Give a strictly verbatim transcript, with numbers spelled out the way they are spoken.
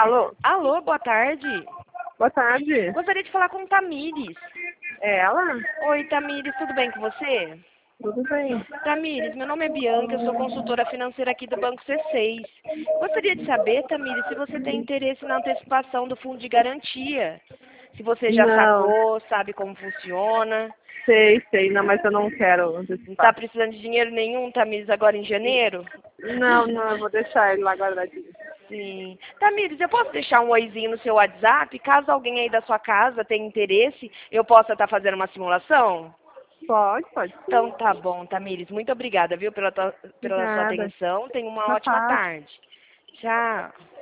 Alô? Alô, boa tarde. Boa tarde. Gostaria de falar com Tamires. É ela? Oi, Tamires, tudo bem com você? Tudo bem. Tamires, meu nome é Bianca, eu sou consultora financeira aqui do Banco C seis. Gostaria de saber, Tamires, se você tem interesse na antecipação do fundo de garantia. Se você já Não, sacou, sabe como funciona. sei, sei. Não, mas eu não quero Não está antecipar. precisando de dinheiro nenhum, Tamires, agora em janeiro? Não, não, eu vou deixar ele lá guardadinho. Sim. Tamires, eu posso deixar um oizinho no seu WhatsApp? Caso alguém aí da sua casa tenha interesse, eu possa estar fazendo uma simulação? Pode, pode Então sim. tá bom, Tamires. Muito obrigada, viu, pela, tua, pela sua Nada. atenção. Tenha uma Tá ótima fácil. tarde. Tchau.